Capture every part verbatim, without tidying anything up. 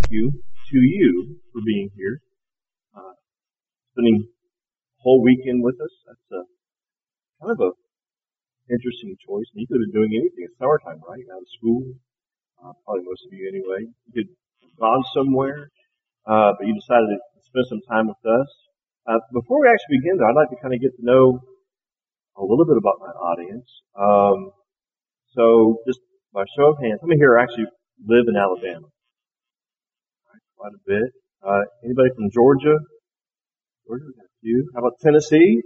you to you for being here, uh, spending the whole weekend with us. That's a, kind of a interesting choice. And you could have been doing anything. It's summertime, right? Out of school. Uh, probably most of you anyway. You could have gone somewhere, uh, but you decided to spend some time with us. Uh, before we actually begin, though, I'd like to kind of get to know a little bit about my audience. Um, so just by show of hands, how many here actually live in Alabama? Quite a bit. Uh, anybody from Georgia? Georgia, we got a few. How about Tennessee?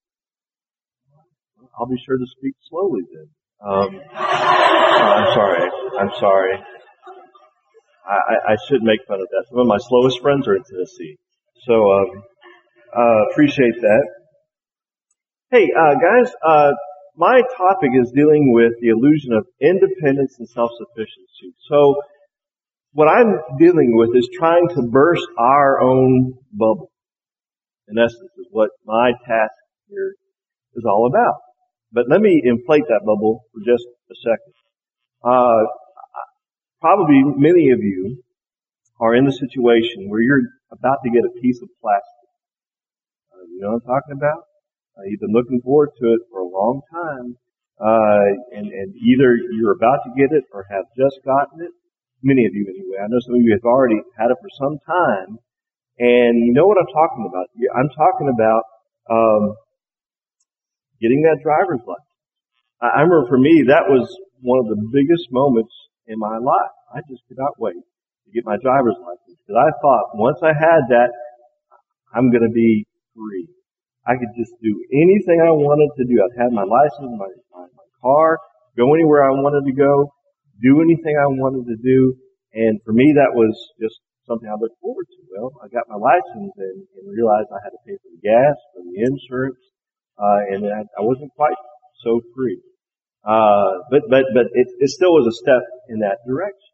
I'll be sure to speak slowly then. Um, I'm sorry. I'm sorry. I, I should make fun of that. Some of my slowest friends are in Tennessee. So, um, uh, appreciate that. Hey, uh, guys, uh, my topic is dealing with the illusion of independence and self-sufficiency. So, what I'm dealing with is trying to burst our own bubble. In essence, is what my task here is all about. But let me inflate that bubble for just a second. Uh, probably many of you are in the situation where you're about to get a piece of plastic. Uh, you know what I'm talking about? Uh, you've been looking forward to it for a long time, uh, and, and either you're about to get it or have just gotten it. Many of you anyway. I know some of you have already had it for some time, and you know what I'm talking about. I'm talking about um, getting that driver's license. I remember for me, that was one of the biggest moments in my life. I just could not wait to get my driver's license because I thought once I had that, I'm going to be free. I could just do anything I wanted to do. I'd have my license, my, my, my car, go anywhere I wanted to go, do anything I wanted to do. And for me, that was just something I looked forward to. Well, I got my license and, and realized I had to pay for the gas, for the insurance, uh, and I, I wasn't quite so free. Uh, but, but, but it, it still was a step in that direction.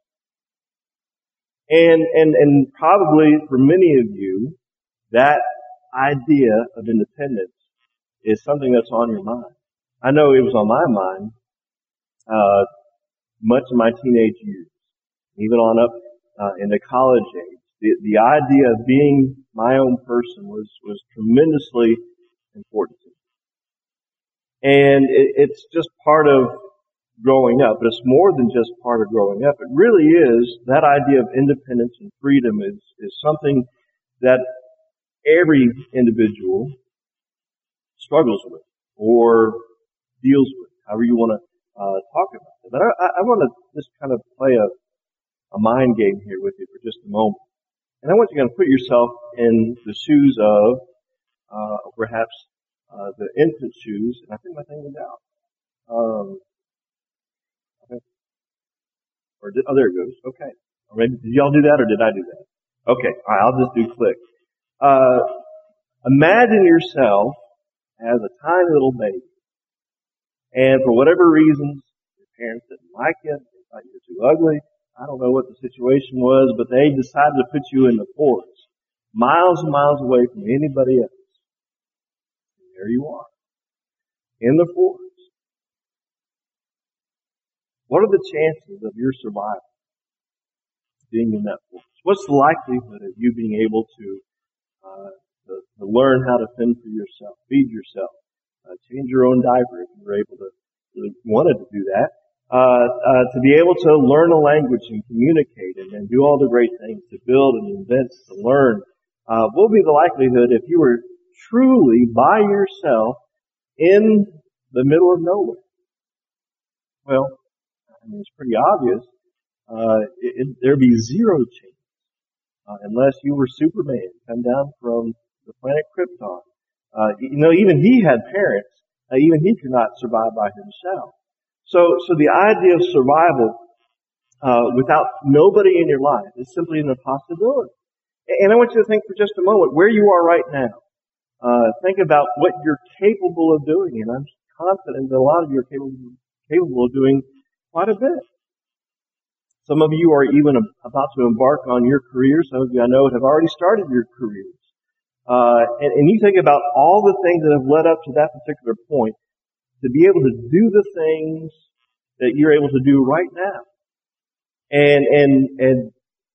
And, and, and probably for many of you, that idea of independence is something that's on your mind. I know it was on my mind, uh, much of my teenage years, even on up, uh, into college age. The, the idea of being my own person was, was tremendously important to me. And it, it's just part of growing up, but it's more than just part of growing up. It really is, that idea of independence and freedom is, is something that every individual struggles with or deals with, however you want to uh, talk about it. But I, I want to just kind of play a, a mind game here with you for just a moment. And I want you to put yourself in the shoes of uh, perhaps Uh, the infant shoes, and I think my thing went out. Um, okay. Or did, oh, there it goes. Okay. Or maybe, did y'all do that, or did I do that? Okay. All right. I'll just do click. Uh, imagine yourself as a tiny little baby, and for whatever reasons, your parents didn't like you. They thought you were too ugly. I don't know what the situation was, but they decided to put you in the forest, miles and miles away from anybody else. There you are, in the forest. What are the chances of your survival being in that forest? What's the likelihood of you being able to, uh, to, to learn how to fend for yourself, feed yourself, uh, change your own diaper if you were able to, really wanted to do that, uh, uh, to be able to learn a language and communicate and, and do all the great things, to build and invent, to learn? Uh, what would be the likelihood if you were truly by yourself in the middle of nowhere? Well, I mean, it's pretty obvious. Uh, it, it, there'd be zero chance, uh, unless you were Superman, come down from the planet Krypton. Uh, you know, even he had parents. Uh, even he could not survive by himself. So, so the idea of survival, uh, without nobody in your life is simply an impossibility. And I want you to think for just a moment where you are right now. Uh, think about what you're capable of doing, and I'm confident that a lot of you are capable, capable of doing quite a bit. Some of you are even about to embark on your career. Some of you I know have already started your careers. Uh, and, and you think about all the things that have led up to that particular point, to be able to do the things that you're able to do right now. And, and, and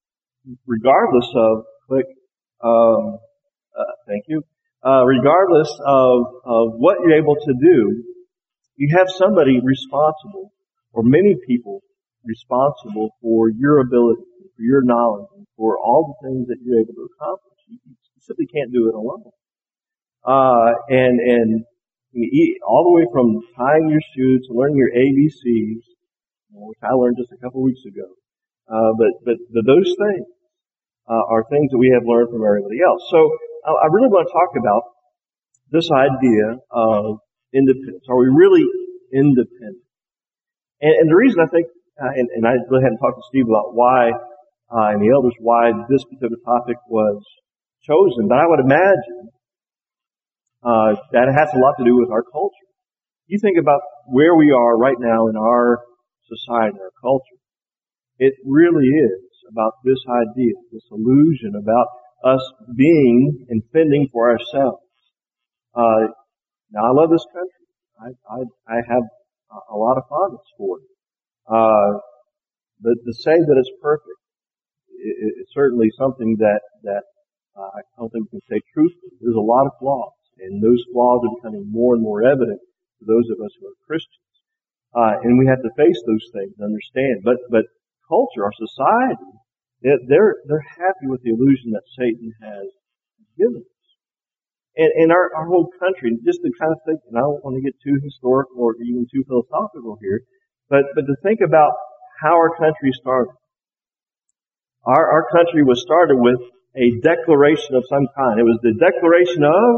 regardless of, click, um, uh, thank you, uh, regardless of, of what you're able to do, you have somebody responsible, or many people responsible for your ability, for your knowledge, and for all the things that you're able to accomplish. You simply can't do it alone. Uh, and, and all the way from tying your shoes to learning your A B Cs, which I learned just a couple of weeks ago. Uh, but, but, but those things, uh, are things that we have learned from everybody else. So, I, I really want to talk about this idea of independence. Are we really independent? And, and the reason I think, uh, and, and I really hadn't talked to Steve about why, uh, and the elders, why this particular topic was chosen, but I would imagine, uh, that it has a lot to do with our culture. You think about where we are right now in our society, our culture. It really is about this idea, this illusion about us being and fending for ourselves. Uh, now I love this country. I, I, I have a lot of fondness for it. Uh, but to say that it's perfect, it, it's certainly something that, that, uh, I don't think we can say truthfully. There's a lot of flaws, and those flaws are becoming more and more evident to those of us who are Christians. Uh, and we have to face those things and understand. But, but culture, our society, they're, they're happy with the illusion that Satan has given us. And, and our, our whole country, just to kind of think, and I don't want to get too historical or even too philosophical here, but, but to think about how our country started. Our, our country was started with a declaration of some kind. It was the Declaration of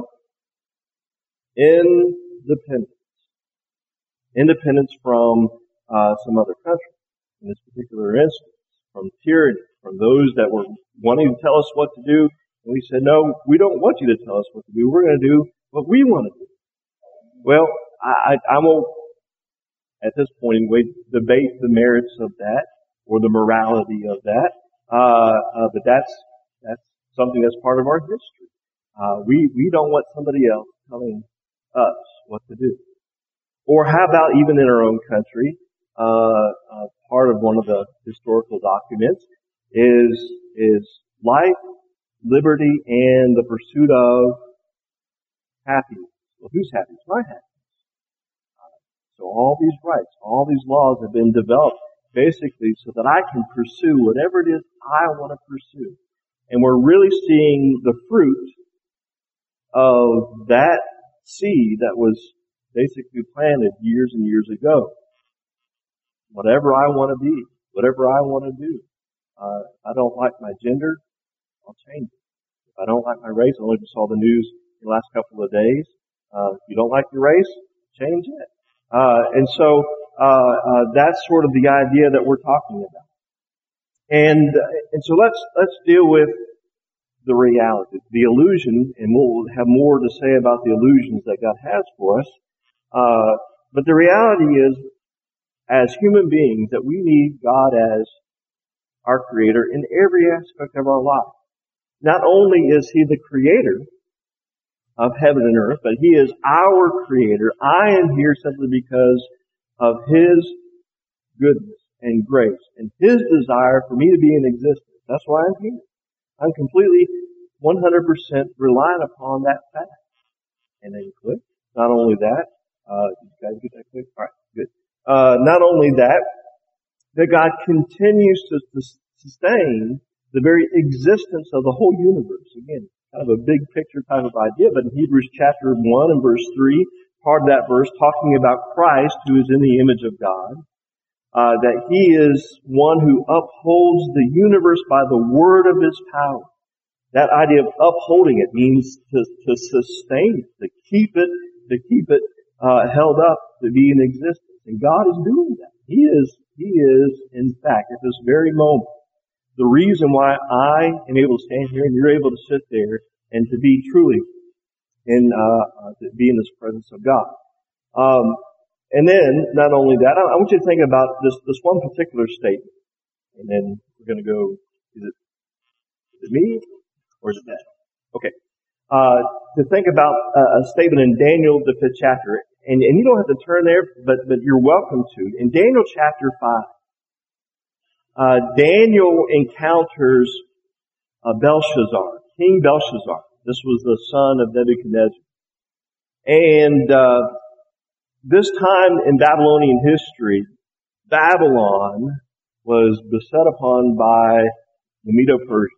Independence. Independence from uh, some other country. In this particular instance, from tyranny, from those that were wanting to tell us what to do. And we said, no, we don't want you to tell us what to do. We're going to do what we want to do. Well, I, I, I won't, at this point anyway, debate the merits of that or the morality of that. Uh, uh, but that's, that's something that's part of our history. Uh, we, we don't want somebody else telling us what to do. Or how about even in our own country, uh, uh, part of one of the historical documents is, is life, liberty, and the pursuit of happiness. Well, whose happiness? My happiness. Uh, so all these rights, all these laws have been developed basically so that I can pursue whatever it is I want to pursue. And we're really seeing the fruit of that seed that was basically planted years and years ago. Whatever I want to be, whatever I want to do. Uh, if I don't like my gender, I'll change it. If I don't like my race, I only just saw the news in the last couple of days. Uh, if you don't like your race, change it. Uh, and so, uh, uh, that's sort of the idea that we're talking about. And, and so let's, let's deal with the reality, the illusion, and we'll have more to say about the illusions that God has for us. Uh, but the reality is, as human beings, that we need God as our Creator in every aspect of our life. Not only is He the Creator of heaven and earth, but He is our Creator. I am here simply because of His goodness and grace and His desire for me to be in existence. That's why I'm here. I'm completely one hundred percent reliant upon that fact. And then click. Not only that, uh, did you guys get that click? Alright, good. Uh, not only that, that God continues to, to sustain the very existence of the whole universe. Again, kind of a big picture type of idea, but in Hebrews chapter one and verse three, part of that verse talking about Christ, who is in the image of God, uh, that He is one who upholds the universe by the word of His power. That idea of upholding it means to, to sustain it, to keep it, to keep it, uh, held up, to be in existence. And God is doing that. He is, He is, in fact, at this very moment, the reason why I am able to stand here and you're able to sit there and to be truly in, uh, to be in this presence of God. Um, and then, not only that, I, I want you to think about this, this one particular statement. And then we're going to go, is it, is it me? Or is it that? Okay. Uh, to think about a, a statement in Daniel, the fifth chapter. And, and you don't have to turn there, but, but you're welcome to. In Daniel chapter five, uh, Daniel encounters uh, Belshazzar, King Belshazzar. This was the son of Nebuchadnezzar. And uh, this time in Babylonian history, Babylon was beset upon by the Medo-Persians.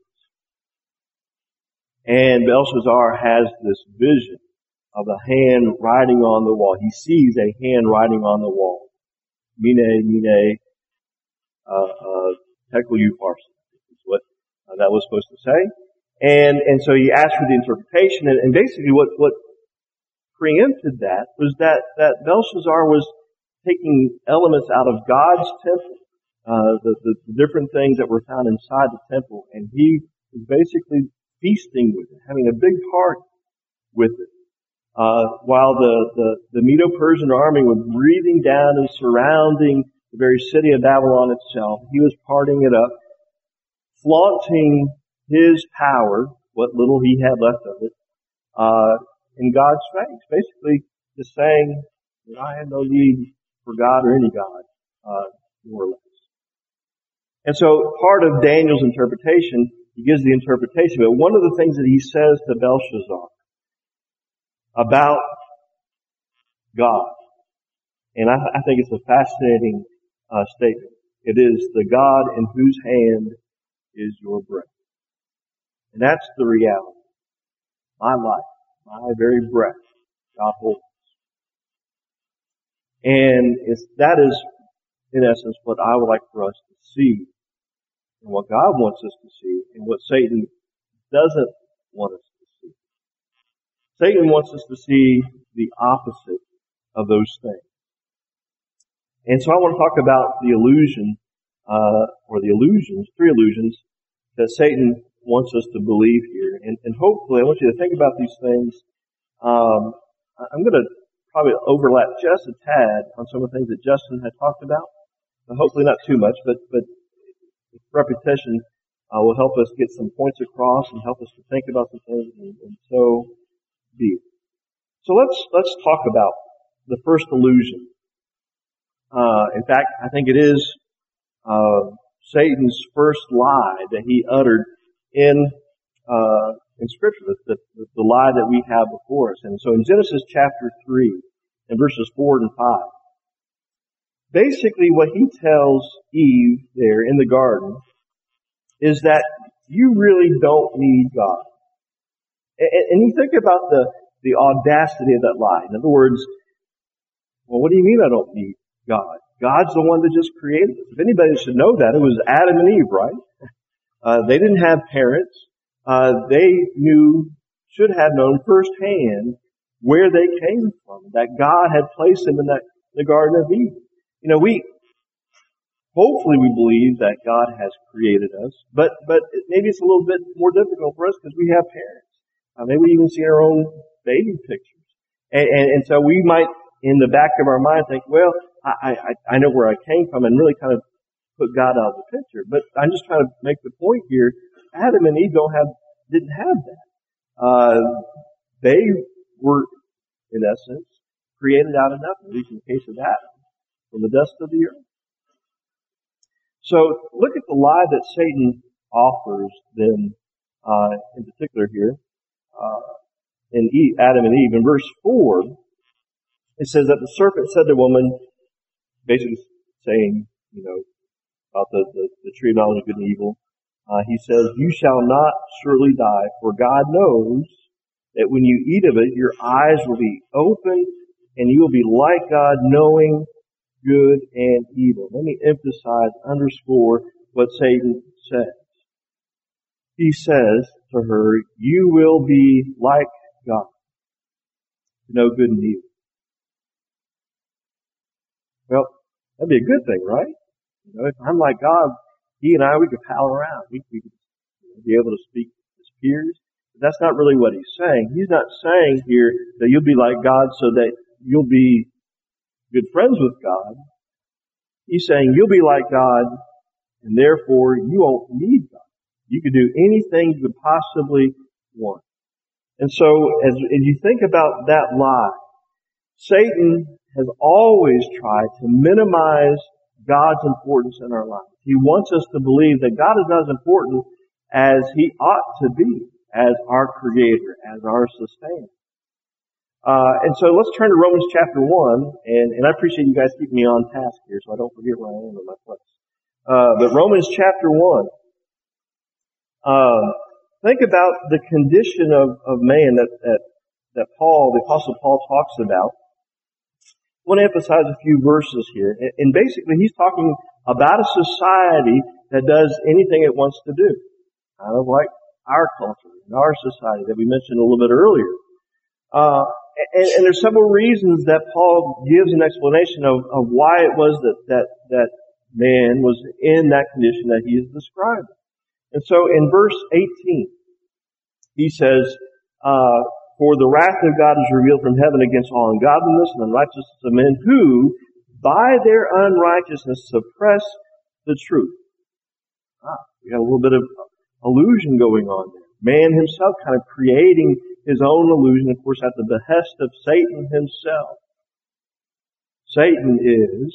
And Belshazzar has this vision of a hand writing on the wall. He sees a hand writing on the wall. Mene, Mene, uh, uh, Tekel Upharsin is what uh, that was supposed to say. And, and so he asked for the interpretation, and, and basically what, what preempted that was that, that Belshazzar was taking elements out of God's temple, uh, the, the, the different things that were found inside the temple, and he was basically feasting with it, having a big party with it. Uh, while the, the, the Medo-Persian army was breathing down and surrounding the very city of Babylon itself, he was partying it up, flaunting his power, what little he had left of it, uh, in God's face. Basically, just saying that I have no need for God or any God, uh, more or less. And so part of Daniel's interpretation, he gives the interpretation, but one of the things that he says to Belshazzar about God, and I, I think it's a fascinating uh, statement. It is the God in whose hand is your breath. And that's the reality. My life, my very breath, God holds. And it's, that is, in essence, what I would like for us to see, and what God wants us to see, and what Satan doesn't want us to see. Satan wants us to see the opposite of those things. And so I want to talk about the illusion, uh, or the illusions, three illusions, that Satan wants us to believe here. And, and hopefully, I want you to think about these things. Um, I'm going to probably overlap just a tad on some of the things that Justin had talked about. But hopefully not too much, but, but repetition uh, will help us get some points across and help us to think about some things, and, and so be it. So let's, let's talk about the first illusion. Uh, in fact, I think it is, uh, Satan's first lie that he uttered in, uh, in Scripture, the, the, the lie that we have before us. And so in Genesis chapter three, in verses four and five, basically what he tells Eve there in the garden is that you really don't need God. And, and you think about the, the audacity of that lie. In other words, well, what do you mean I don't need God? God's the one that just created us. If anybody should know that, it was Adam and Eve, right? Uh, they didn't have parents. Uh, they knew, should have known firsthand where they came from, that God had placed them in that, the Garden of Eden. You know, we, hopefully we believe that God has created us, but, but maybe it's a little bit more difficult for us because we have parents. Uh, maybe we even see our own baby pictures. And, and, and so we might, in the back of our mind, think, well, I, I, I know where I came from, and really kind of put God out of the picture. But I'm just trying to make the point here. Adam and Eve don't have, didn't have that. Uh, they were, in essence, created out of nothing, at least in the case of Adam, from the dust of the earth. So look at the lie that Satan offers then, uh, in particular here, uh, in Eve, Adam and Eve. In verse four, it says that the serpent said to the woman, basically saying, you know, about the, the, the tree of knowledge of good and evil, uh, he says, you shall not surely die, for God knows that when you eat of it, your eyes will be opened, and you will be like God, knowing good and evil. Let me emphasize, underscore what Satan says. He says to her, you will be like God, to know good and evil. Well, that'd be a good thing, right? You know, if I'm like God, he and I, we could pal around. We, we could be able to speak as peers. But that's not really what he's saying. He's not saying here that you'll be like God so that you'll be good friends with God. He's saying you'll be like God, and therefore you won't need God. You can do anything you could possibly want. And so, as, as you think about that lie, Satan has always tried to minimize God's importance in our lives. He wants us to believe that God is not as important as He ought to be, as our Creator, as our Sustainer. Uh, and so let's turn to Romans chapter one, and, and I appreciate you guys keeping me on task here so I don't forget where I am in my place. Uh, but Romans chapter one, uh, think about the condition of, of man that, that, that Paul, the Apostle Paul talks about. I want to emphasize a few verses here. And, and basically he's talking about a society that does anything it wants to do. Kind of like our culture and our society that we mentioned a little bit earlier. Uh, and, and there's several reasons that Paul gives an explanation of, of why it was that, that, that man was in that condition that he is describing. And so in verse eighteen, he says, uh, for the wrath of God is revealed from heaven against all ungodliness and unrighteousness of men who, by their unrighteousness, suppress the truth. Ah, we got a little bit of illusion going on there. Man himself kind of creating his own illusion, of course, at the behest of Satan himself. Satan is,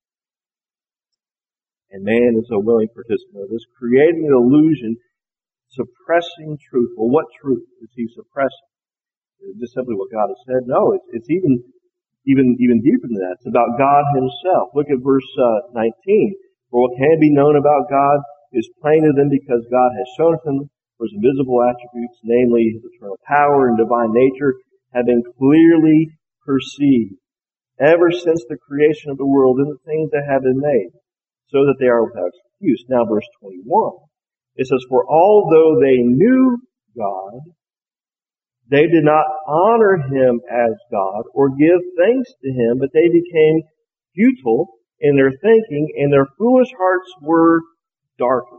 and man is a willing participant of this, creating an illusion, suppressing truth. Well, what truth is he suppressing? Is it just simply what God has said? No, it's, it's even, even, even deeper than that. It's about God himself. Look at verse uh, nineteen. For what can be known about God is plain to them because God has shown it them. For his invisible attributes, namely his eternal power and divine nature, have been clearly perceived ever since the creation of the world and the things that have been made, so that they are without excuse. Now verse twenty-one. It says, for although they knew God, they did not honor him as God or give thanks to him, but they became futile in their thinking, and their foolish hearts were darkened.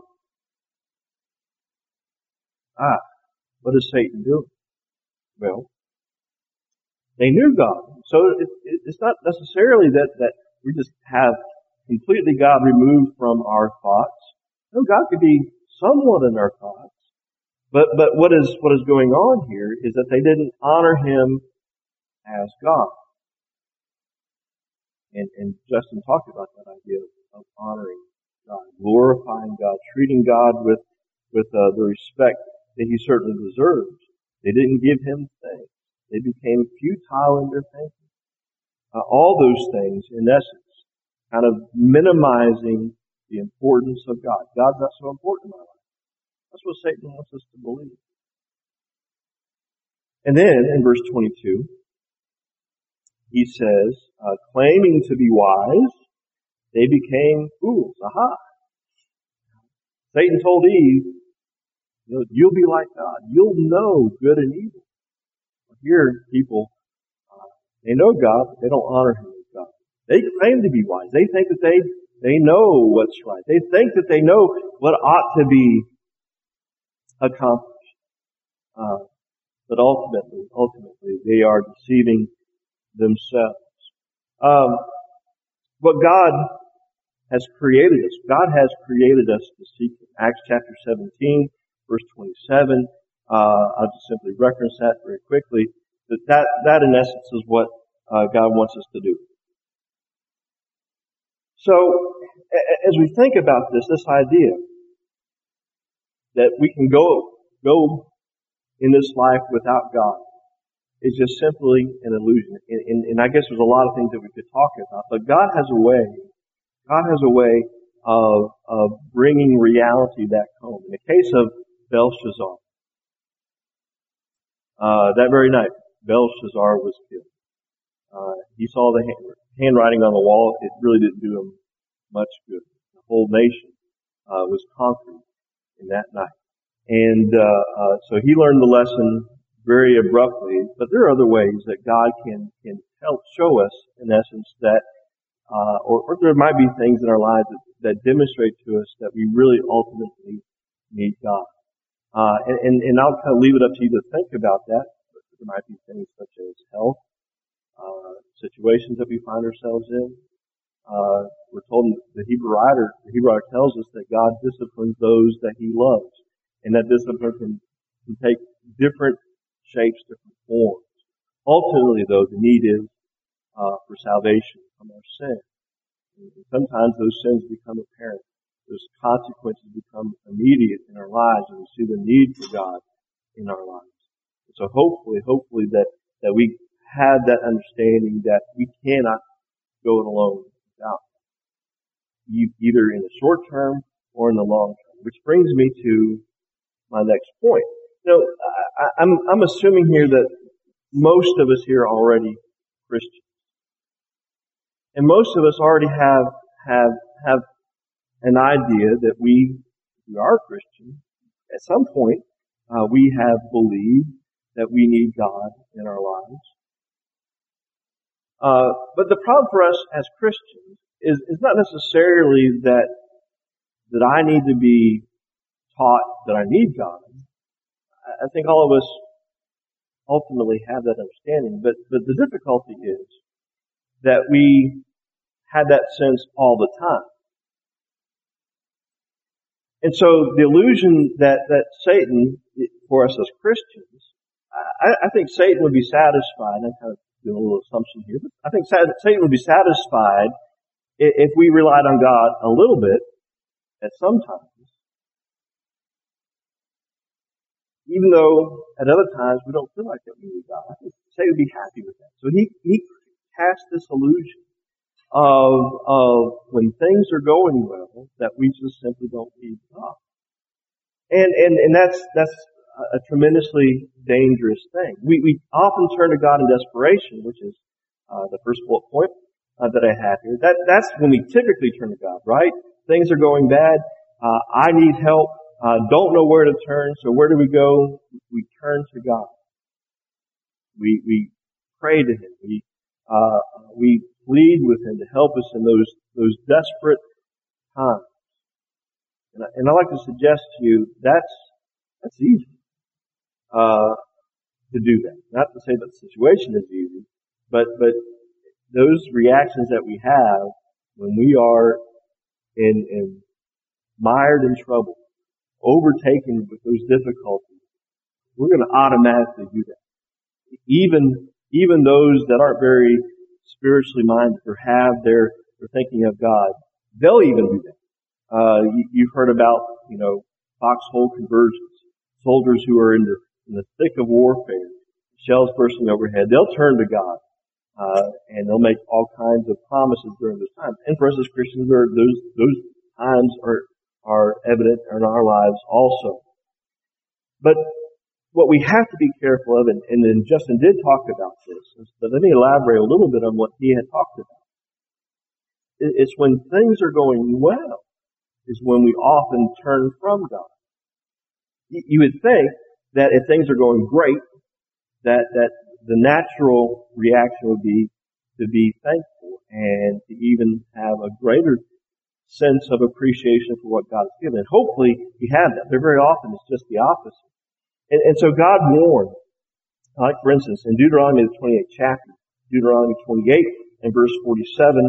Ah, what is Satan doing? Well, they knew God. So it, it, it's not necessarily that, that we just have completely God removed from our thoughts. No, God could be somewhat in our thoughts. But, but what is, what is going on here is that they didn't honor him as God. And, and Justin talked about that idea of, of honoring God, glorifying God, treating God with, with uh, the respect that he certainly deserves. They didn't give him thanks. They became futile in their thinking. Uh, all those things, in essence, kind of minimizing the importance of God. God's not so important in my life. That's what Satan wants us to believe. And then, in verse twenty-two, he says, uh, claiming to be wise, they became fools. Aha! Satan told Eve, you know, you'll be like God. You'll know good and evil. Here, people, uh, they know God, but they don't honor him as God. They claim to be wise. They think that they, they know what's right. They think that they know what ought to be accomplished. Uh, but ultimately, ultimately, they are deceiving themselves. Um, but God has created us. God has created us to seek him. Acts chapter seventeen, verse twenty-seven. Uh, I'll just simply reference that very quickly. That, that, that in essence is what uh, God wants us to do. So, as we think about this, this idea that we can go, go in this life without God is just simply an illusion. And, and, and I guess there's a lot of things that we could talk about, but God has a way, God has a way of, of bringing reality back home. In the case of Belshazzar, Uh, that very night, Belshazzar was killed. Uh, he saw the hand, handwriting on the wall. It really didn't do him much good. The whole nation uh, was conquered in that night. And uh, uh, so he learned the lesson very abruptly. But there are other ways that God can, can help show us, in essence, that, uh, or, or there might be things in our lives that, that demonstrate to us that we really ultimately need God. Uh, and, and, and I'll kind of leave it up to you to think about that. There might be things such as health, uh, situations that we find ourselves in. Uh, we're told the Hebrew writer, the Hebrew writer tells us that God disciplines those that he loves. And that discipline can, can take different shapes, different forms. Ultimately, though, the need is, uh, for salvation from our sin. And sometimes those sins become apparent those consequences become immediate in our lives, and we see the need for God in our lives. So hopefully, hopefully that, that we have that understanding that we cannot go it alone without you, either in the short term or in the long term. Which brings me to my next point. You know, I, I'm, I'm assuming here that most of us here are already Christians. And most of us already have, have, have an idea that we, we are Christian. At some point, uh, we have believed that we need God in our lives. Uh, but the problem for us as Christians is, is not necessarily that, that I need to be taught that I need God. I think all of us ultimately have that understanding, but, but the difficulty is that we have that sense all the time. And so the illusion that, that Satan, for us as Christians, I, I think Satan would be satisfied, I'm kind of doing a little assumption here, but I think Satan would be satisfied if we relied on God a little bit at some times, even though at other times we don't feel like that we need God. I think Satan would be happy with that. So he, he cast this illusion of, of when things are going well, that we just simply don't need God. And, and, and that's, that's a tremendously dangerous thing. We, we often turn to God in desperation, which is, uh, the first bullet point, uh, that I have here. That, that's when we typically turn to God, right? Things are going bad. Uh, I need help. Uh, don't know where to turn. So where do we go? We turn to God. We, we pray to Him. We, uh, we plead with Him to help us in those, those desperate times. And I, and I like to suggest to you, that's, that's easy. Uh, to do that. Not to say that the situation is easy, but, but those reactions that we have when we are in, in mired in trouble, overtaken with those difficulties, we're going to automatically do that. Even, even those that aren't very spiritually minded or have their, their thinking of God, they'll even do that. Uh, you, you've heard about, you know, foxhole conversions, soldiers who are in the in the thick of warfare, shells bursting overhead, they'll turn to God, uh, and they'll make all kinds of promises during those times. And for us as Christians, there, those, those times are, are evident in our lives also. But what we have to be careful of, and, and then Justin did talk about this, but let me elaborate a little bit on what he had talked about. It's when things are going well, is when we often turn from God. You would think that if things are going great, that, that the natural reaction would be to be thankful and to even have a greater sense of appreciation for what God has given. And hopefully we have that, but very often it's just the opposite. And, and so God warned, like for instance, in Deuteronomy the twenty-eighth chapter, Deuteronomy twenty-eight and verse forty-seven,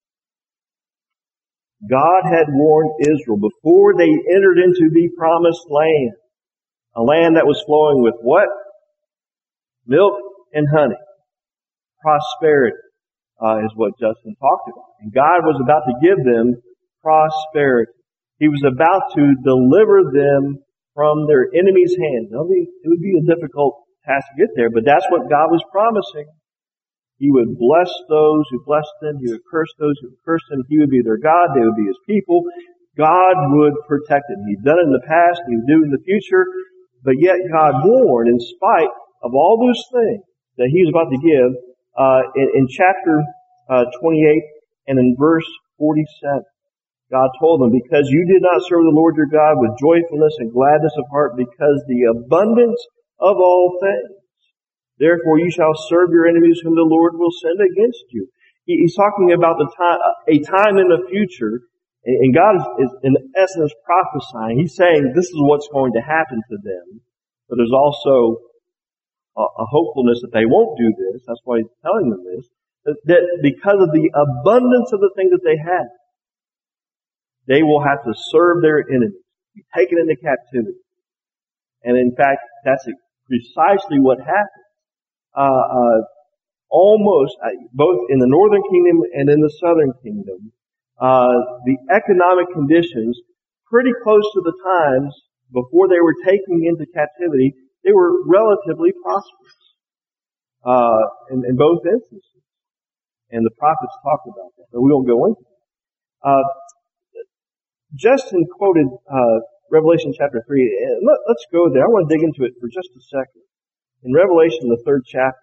God had warned Israel before they entered into the promised land. A land that was flowing with what? Milk and honey. Prosperity, uh, is what Justin talked about. And God was about to give them prosperity. He was about to deliver them from their enemies' hand. Now, it would be a difficult task to get there, but that's what God was promising. He would bless those who blessed them. He would curse those who cursed him. He would be their God. They would be His people. God would protect them. He'd done it in the past. He would do it in the future. But yet God warned, in spite of all those things that He was about to give, uh, in, in chapter uh, twenty-eight and in verse forty-seven, God told them, because you did not serve the Lord your God with joyfulness and gladness of heart, because the abundance of all things, therefore you shall serve your enemies whom the Lord will send against you. He, he's talking about the time, a time in the future. And God is, is, in essence, prophesying. He's saying this is what's going to happen to them. But there's also a, a hopefulness that they won't do this. That's why He's telling them this. That, that because of the abundance of the things that they have, they will have to serve their enemies, be taken into captivity. And in fact, that's precisely what happened. Uh, uh, almost, both in the northern kingdom and in the southern kingdom, uh, the economic conditions pretty close to the times before they were taken into captivity, they were relatively prosperous uh, in, in both instances. And the prophets talk about that, but we won't go into that. Uh, Justin quoted uh, Revelation chapter three. And let, let's go there. I want to dig into it for just a second. In Revelation, the third chapter,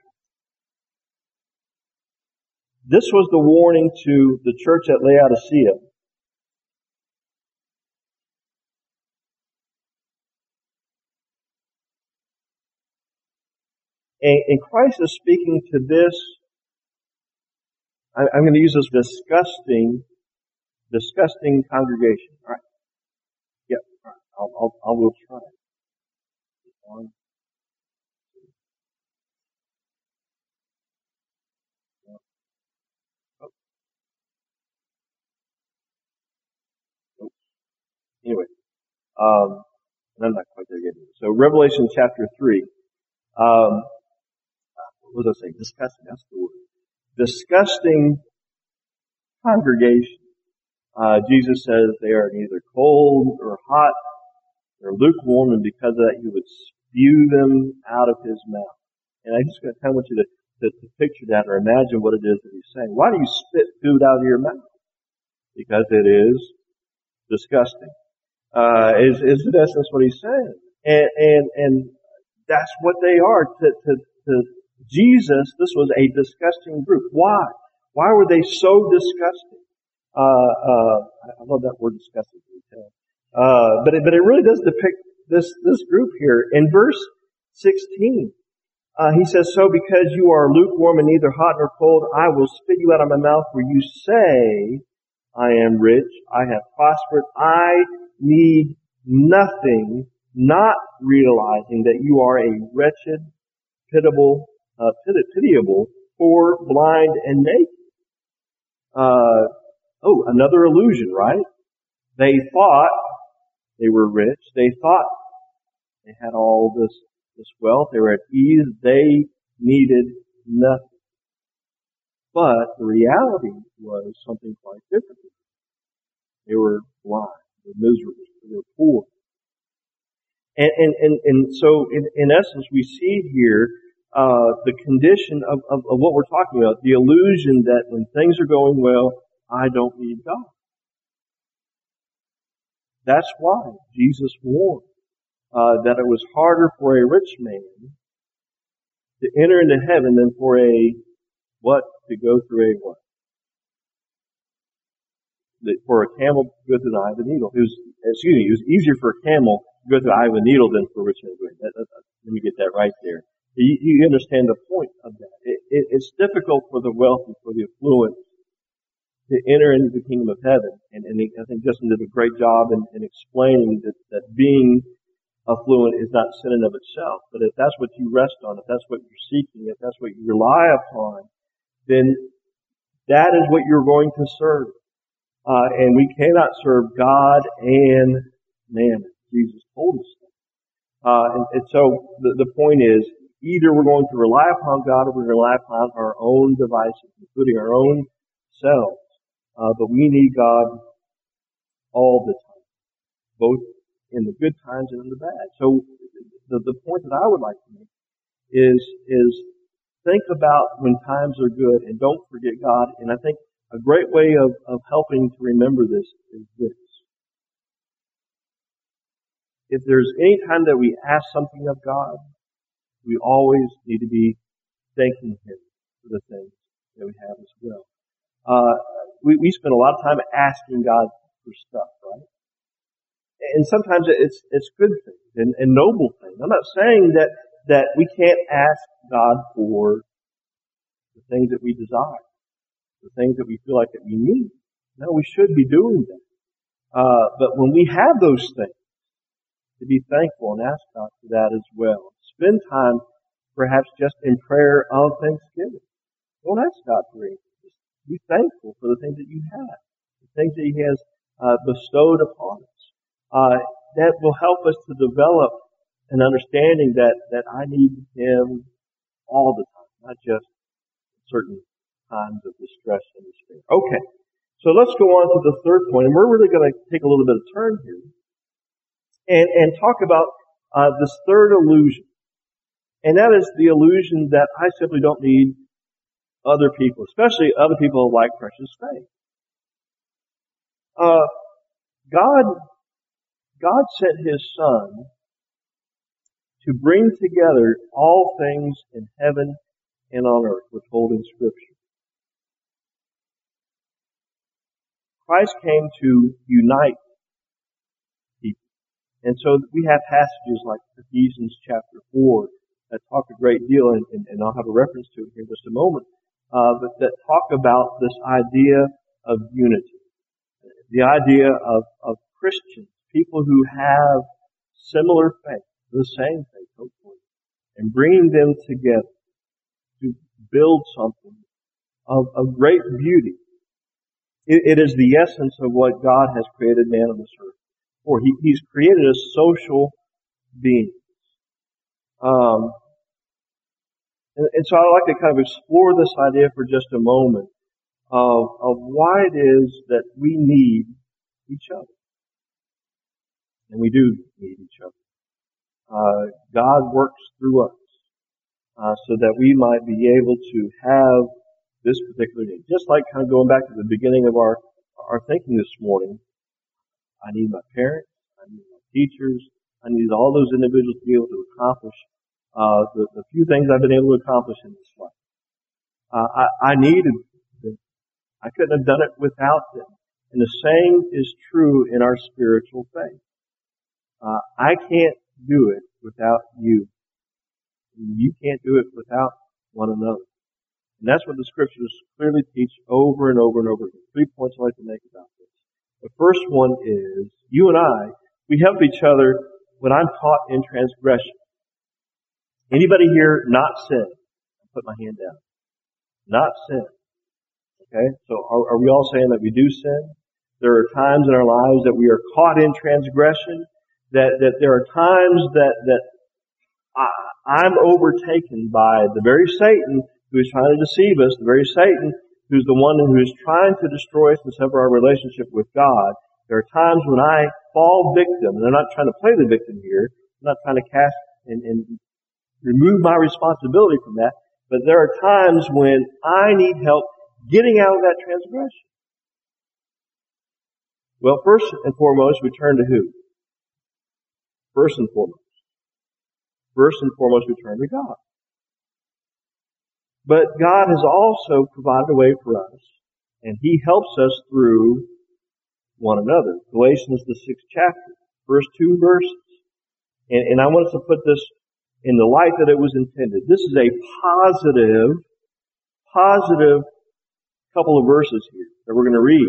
this was the warning to the church at Laodicea. And, and Christ is speaking to this, I, I'm going to use this disgusting, disgusting congregation. All right. Yep. All right. I'll, I'll, I will try. One, two. Oh, oh. Anyway, um, I'm not quite there yet. So Revelation chapter three. Um, what was I saying? Disgusting. That's the word. Disgusting congregation. Uh, Jesus says they are neither cold or hot. They're lukewarm, and because of that, he would spew them out of his mouth. And I just kind of want you to, to, to picture that or imagine what it is that he's saying. Why do you spit food out of your mouth? Because it is disgusting. Uh, is, is in essence what he's saying. And, and, and that's what they are. To, to, to Jesus, this was a disgusting group. Why? Why were they so disgusting? Uh, uh, I love that word disgusting. Uh, but it, but it really does depict this, this group here. In verse sixteen, uh, he says, so because you are lukewarm and neither hot nor cold, I will spit you out of my mouth, for you say, I am rich, I have prospered, I need nothing, not realizing that you are a wretched, pitiable, uh, pitiable, poor, blind, and naked. Uh, oh, another illusion, right? They thought they were rich. They thought they had all this, this wealth. They were at ease. They needed nothing. But the reality was something quite different. They were blind. They were miserable. They were poor. And, and, and, and so in, in essence, we see here, uh, the condition of, of, of what we're talking about, the illusion that when things are going well, I don't need God. That's why Jesus warned uh, that it was harder for a rich man to enter into heaven than for a what? To go through a what? For a camel to go through the eye of a needle. It was, excuse me, it was easier for a camel to go through the eye of a needle than for a rich man to go. That, that, that, let me get that right there. You, you understand the point of that. It, it, it's difficult for the wealthy, for the affluent, to enter into the kingdom of heaven. And, and I think Justin did a great job in, in explaining that, that being affluent is not sin in of itself. But if that's what you rest on, if that's what you're seeking, if that's what you rely upon, then that is what you're going to serve. Uh, and we cannot serve God and mammon. Jesus told us that. Uh, and, and so the, the point is, either we're going to rely upon God or we're going to rely upon our own devices, including our own selves. Uh, but we need God all the time, both in the good times and in the bad. So the, the point that I would like to make is, is think about when times are good and don't forget God. And I think a great way of, of helping to remember this is this. If there's any time that we ask something of God, we always need to be thanking Him for the things that we have as well. Uh, we, we spend a lot of time asking God for stuff, right? And sometimes it's, it's good things and, and noble things. I'm not saying that, that we can't ask God for the things that we desire, the things that we feel like that we need. No, we should be doing that. Uh, but when we have those things, to be thankful and ask God for that as well. Spend time perhaps just in prayer of thanksgiving. Don't ask God for anything. Just be thankful for the things that you have, the things that He has uh, bestowed upon us. Uh, that will help us to develop an understanding that, that I need Him all the time, not just certain times of distress and despair. Okay. So let's go on to the third point, and we're really going to take a little bit of turn here and, and talk about uh, this third illusion. And that is the illusion that I simply don't need other people, especially other people like precious faith. Uh, God, God sent His Son to bring together all things in heaven and on earth, we're told in Scripture. Christ came to unite people. And so we have passages like Ephesians chapter four that talk a great deal, and, and, and I'll have a reference to it here in just a moment, uh, but that talk about this idea of unity. The idea of, of Christians, people who have similar faith, the same faith, hopefully, and bringing them together to build something of, of great beauty. It, it is the essence of what God has created man on this earth for. He, he's created us social beings. Um, and, and so I'd like to kind of explore this idea for just a moment of, of why it is that we need each other. And we do need each other. Uh, God works through us uh, so that we might be able to have this particular need. Just like kind of going back to the beginning of our, our thinking this morning, I need my parents, I need my teachers, I need all those individuals to be able to accomplish uh, the, the few things I've been able to accomplish in this life. Uh, I, I needed them. I couldn't have done it without them. And the same is true in our spiritual faith. Uh, I can't do it without you. You can't do it without one another. And that's what the Scriptures clearly teach over and over and over again. Three points I'd like to make about this. The first one is, you and I, we help each other when I'm caught in transgression. Anybody here not sin? I put my hand down. Not sin. Okay? So are, are we all saying that we do sin? There are times in our lives that we are caught in transgression, that, that there are times that, that I, I'm overtaken by the very Satan who is trying to deceive us, the very Satan who's the one who is trying to destroy us and sever our relationship with God. There are times when I fall victim, and I'm not trying to play the victim here, I'm not trying to cast and, and remove my responsibility from that, but there are times when I need help getting out of that transgression. Well, first and foremost, we turn to who? First and foremost. First and foremost, we turn to God. But God has also provided a way for us, and He helps us through one another. Galatians, the sixth chapter, first two verses. And, and I want us to put this in the light that it was intended. This is a positive, positive couple of verses here that we're going to read.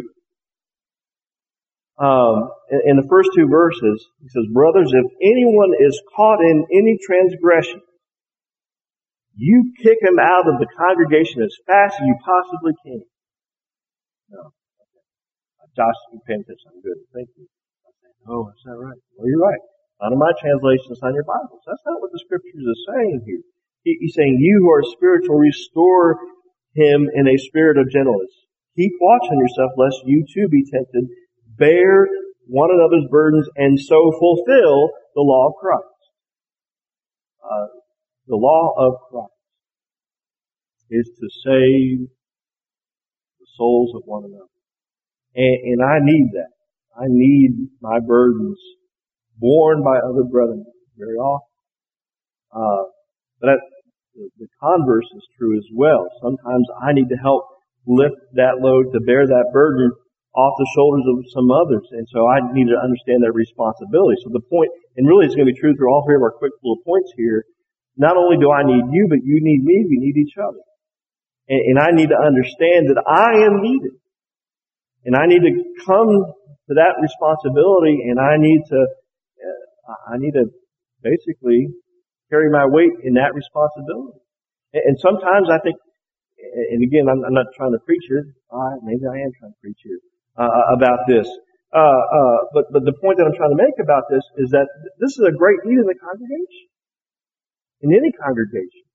Um, in, in the first two verses, he says, brothers, if anyone is caught in any transgression, you kick him out of the congregation as fast as you possibly can. No. Okay. Josh, you paying attention. I'm good. Thank you. Oh, is that right? Well, you're right. None of my translations on your Bibles. That's not what the Scriptures is saying here. He, he's saying, you who are spiritual, restore him in a spirit of gentleness. Keep watch on yourself, lest you too be tempted. Bear one another's burdens, and so fulfill the law of Christ. Uh, the law of Christ is to save the souls of one another. And, and I need that. I need my burdens borne by other brethren very often. Uh, but that, the, the converse is true as well. Sometimes I need to help lift that load, to bear that burden off the shoulders of some others. And so I need to understand that responsibility. So the point, and really it's going to be true through all three of our quick little points here, not only do I need you, but you need me, we need each other. And, and I need to understand that I am needed. And I need to come to that responsibility, and I need to, uh, I need to basically carry my weight in that responsibility. And, and sometimes I think, and again, I'm, I'm not trying to preach here. Uh, maybe I am trying to preach here uh, about this. Uh, uh, but but the point that I'm trying to make about this is that this is a great need in the congregation, in any congregation.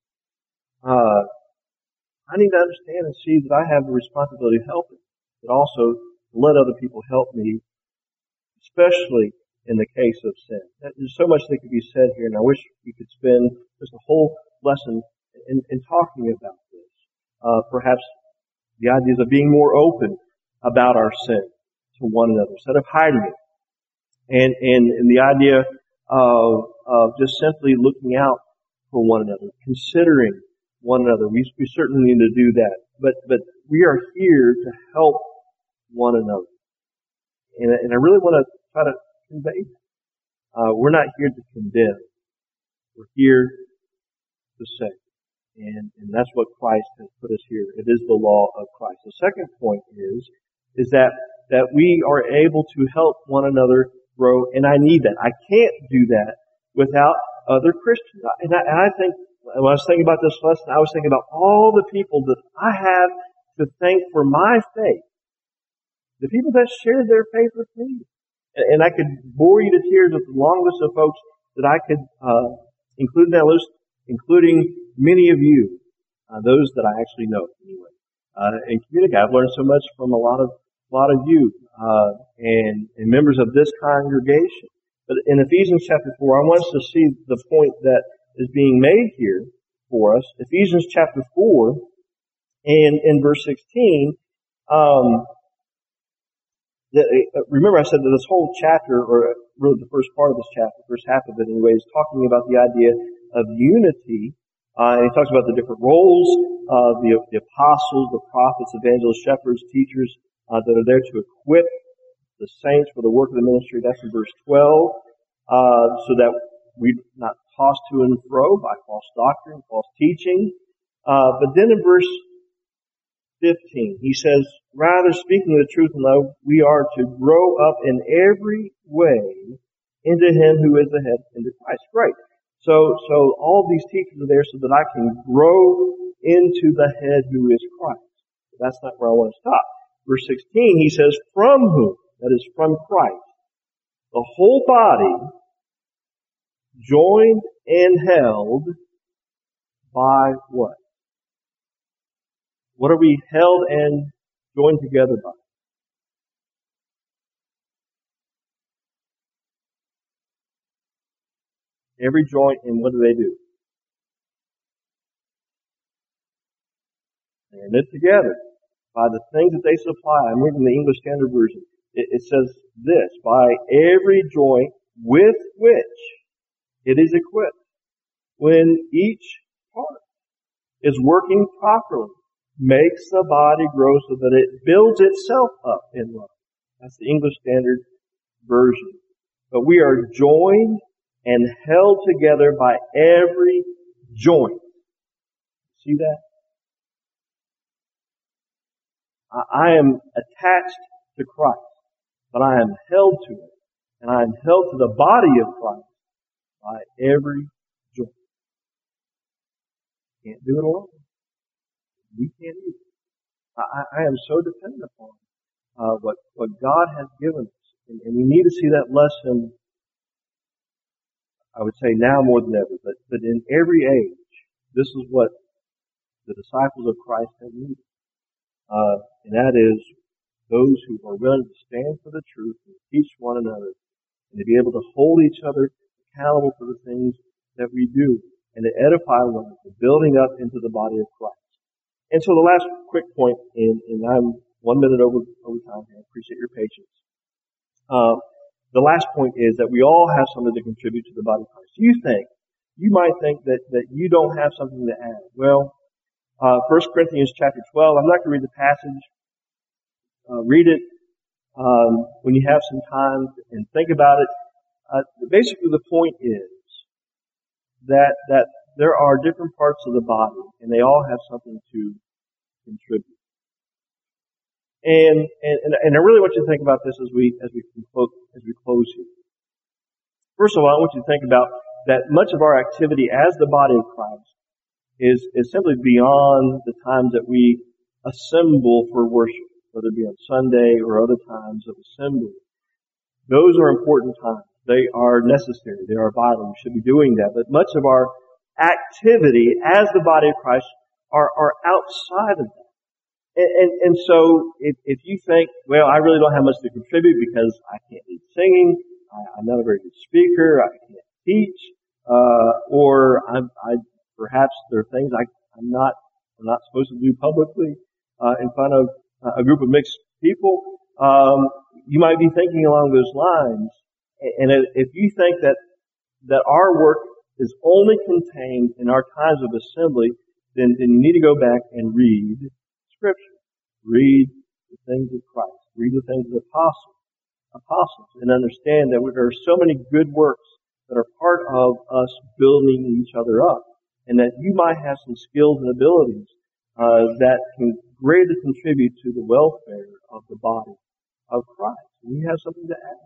Uh, I need to understand and see that I have the responsibility of helping, but also let other people help me, especially in the case of sin. There's so much that could be said here, and I wish we could spend just a whole lesson in, in talking about this. Uh, perhaps the ideas of being more open about our sin to one another instead of hiding it. And, and, and the idea of, of just simply looking out for one another, considering one another. We, we certainly need to do that. But, but we are here to help one another. And, and I really want to try to convey that. Uh, we're not here to condemn. We're here to save. And, and that's what Christ has put us here. It is the law of Christ. The second point is, is that, that we are able to help one another grow, and I need that. I can't do that without other Christians. And I, and I think, when I was thinking about this lesson, I was thinking about all the people that I have to thank for my faith. The people that shared their faith with me. And, and I could bore you to tears with the long list of folks that I could uh, include in that list, including many of you, uh, those that I actually know anyway, uh, and communicate. I've learned so much from a lot of, a lot of you, uh, and, and members of this congregation. But in Ephesians chapter four, I want us to see the point that is being made here for us. Ephesians chapter four, and in verse sixteen, um, the, uh, remember I said that this whole chapter, or really the first part of this chapter, the first half of it anyway, is talking about the idea of unity. Uh, and he talks about the different roles of the, the apostles, the prophets, evangelists, shepherds, teachers uh, that are there to equip the saints for the work of the ministry. That's in verse twelve. Uh, so that we're not tossed to and fro by false doctrine, false teaching. Uh, but then in verse fifteen, he says, rather speaking the truth in love, we are to grow up in every way into Him who is the head, into Christ. Great. So, so all these teachers are there so that I can grow into the head who is Christ. But that's not where I want to stop. Verse sixteen, he says, from whom, that is from Christ, the whole body, joined and held by what? What are we held and joined together by? Every joint, and what do they do? They are knit together by the things that they supply. I'm reading the English Standard Version. It, it says this, by every joint with which it is equipped. When each part is working properly, makes the body grow so that it builds itself up in love. That's the English Standard Version. But we are joined and held together by every joint. See that? I am attached to Christ, but I am held to it. And I am held to the body of Christ by every joint. Can't do it alone. We can't either. I, I am so dependent upon uh, what, what God has given us. And, and we need to see that lesson, I would say now more than ever, but, but in every age, this is what the disciples of Christ have needed. Uh, and that is those who are willing to stand for the truth and teach one another and to be able to hold each other accountable for the things that we do and to edify one another, building up into the body of Christ. And so the last quick point, and, and I'm one minute over, over time here. I appreciate your patience. Uh, the last point is that we all have something to contribute to the body of Christ. You think, you might think that, that you don't have something to add. Well, uh, First Corinthians chapter twelve, I'm not going to read the passage. Uh, read it, um, when you have some time and think about it. Uh, basically the point is that, that there are different parts of the body and they all have something to contribute. And, and, and I really want you to think about this as we, as we close, as we close here. First of all, I want you to think about that much of our activity as the body of Christ is, is simply beyond the times that we assemble for worship, whether it be on Sunday or other times of assembly. Those are important times. They are necessary. They are vital. We should be doing that. But much of our activity as the body of Christ are, are outside of that. And, and, and so if, if you think, well, I really don't have much to contribute because I can't lead singing, I, I'm not a very good speaker, I can't teach, uh, or I'm, I, perhaps there are things I, I'm not, I'm not supposed to do publicly, uh, in front of a group of mixed people, um, you might be thinking along those lines. And if you think that, that our work is only contained in our times of assembly, then, then you need to go back and read Scripture. Read the things of Christ. Read the things of the apostles, apostles, and understand that there are so many good works that are part of us building each other up, and that you might have some skills and abilities uh, that can greatly contribute to the welfare of the body of Christ. And you have something to add.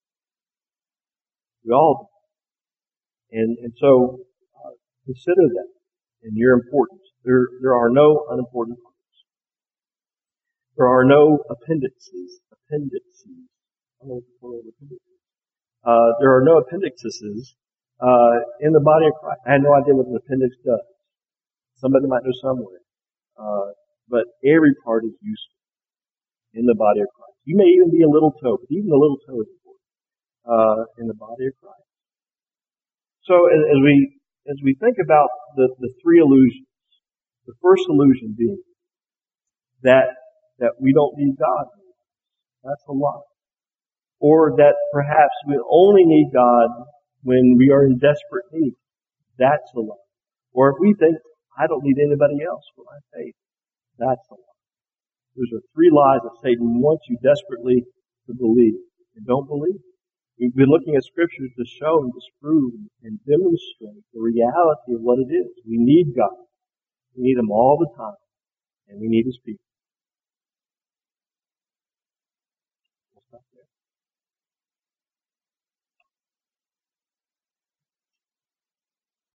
We all do. And, and so uh, consider that and your importance. There, there are no unimportant parts. There are no appendixes. Appendices. I don't know what the plural of appendixes. Uh, there are no appendixes uh, in the body of Christ. I had no idea what an appendix does. Somebody might know somewhere. Uh, but every part is useful in the body of Christ. You may even be a little toe, but even the little toe is important uh, in the body of Christ. So as, as we as we think about the, the three illusions, the first illusion being that that we don't need God. That's a lie. Or that perhaps we only need God when we are in desperate need. That's a lie. Or if we think, I don't need anybody else for my faith. That's a lie. Those are three lies that Satan wants you desperately to believe. And don't believe. We've been looking at scriptures to show and disprove and demonstrate the reality of what it is. We need God. We need Him all the time. And we need His people.